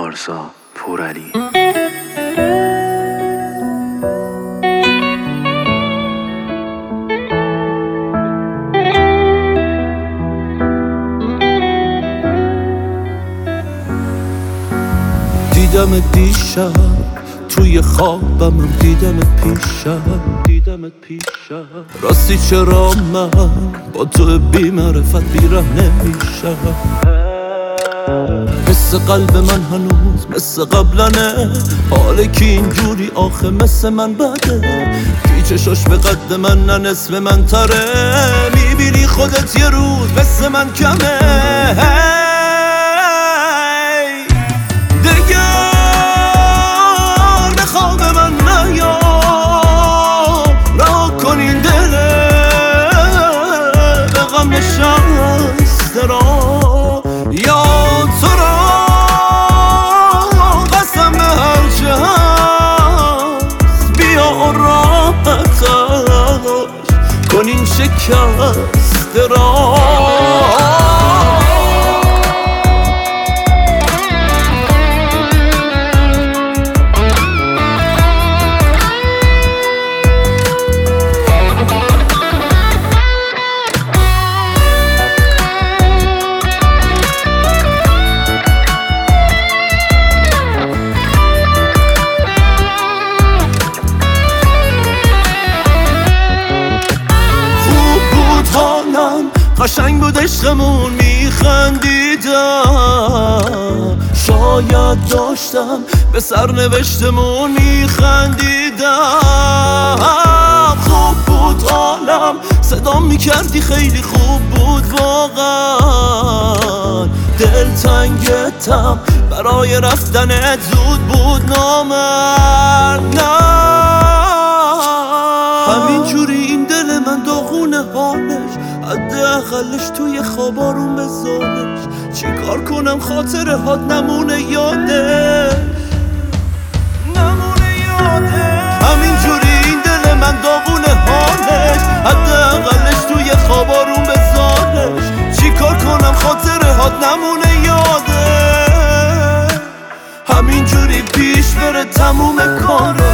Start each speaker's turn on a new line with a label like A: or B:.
A: پارسا پورعلی.
B: دیدم دیشب توی خوابم، دیدم پیشم راستی چرا من با تو بی معرفت بیره نمیشم؟ مثل قلب من هنوز مثل قبلنه، حاله که اینجوری آخه مثل من بده. پیچشاش به قد من نه نصف من تره، میبینی خودت یه روز مثل من کمه. یا تو را قسم به هرچه هست، بیا راحتش کن این شکست را. قشنگ بود عشقمون، میخندیدم، شاید داشتم به سرنوشتمون میخندیدم. خوب بود حالم، صدام میکردی خیلی خوب بود واقعا. دلتنگتم برای رفتنت زود بود نامرد. همینجوری این دل من داغونه حالش، حداقلش توی خوابارون بذارش. چیکار کنم خاطرهات نمونه یادش. همینجوری این دل من داغونه حالش، حداقلش توی خوابارون بذارش. چیکار کنم خاطرهات نمونه یادش. همینجوری پیش بره تموم کارش.